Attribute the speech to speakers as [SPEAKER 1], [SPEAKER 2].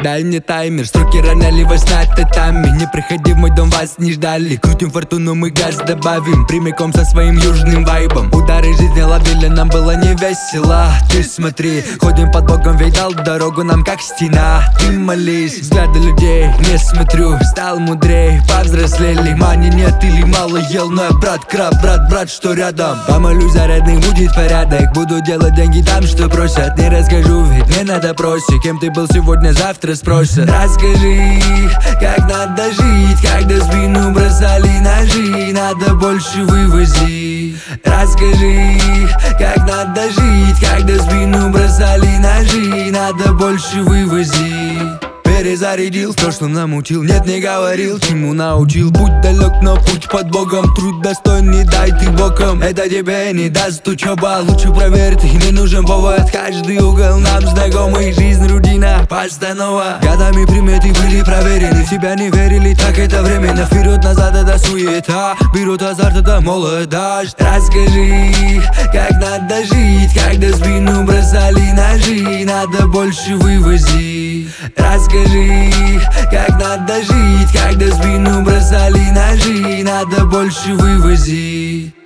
[SPEAKER 1] дай мне таймер. Строки роняли во снах татами. Не приходи в мой дом, вас не ждали. Крутим фортуну, мы газ добавим. Прямиком со своим южным вайбом. Удары жизни ловили, нам было не весело. Ты смотри, ходим под Богом, ведь дал дорогу нам как стена. Ты молись, взгляды людей не смотрю. Стал мудрей, повзрослели. Мани нет или мало ел, но я брат, краб, брат, что рядом. Помолюсь за родных, будет порядок. Буду делать деньги там, что просят. Не расскажу, ведь не на допросе. Кем ты был сегодня, завтра спросят. Расскажи, как надо жить, когда спину бросали ножи. Надо больше вывозить. Расскажи, как надо жить, когда спину бросали ножи. Надо больше вывозить. Перезарядил то, что намутил. Нет, не говорил, чему научил. Путь далек, но путь под Богом. Труд достойный, дай ты боком. Это тебе не даст учеба. Лучше проверь, ты не нужен повод. Каждый угол нам знакомый. Жизнь, рутина, постанова. Годами приметы были проверены. В себя не верили, так это временно. Вперед-назад это суета. Берут азарт, это молодость. Расскажи, как надо жить, когда спину бросали ножи. Надо больше вывозить. Расскажи, как надо жить, когда спину бросали ножи. Надо больше вывозить.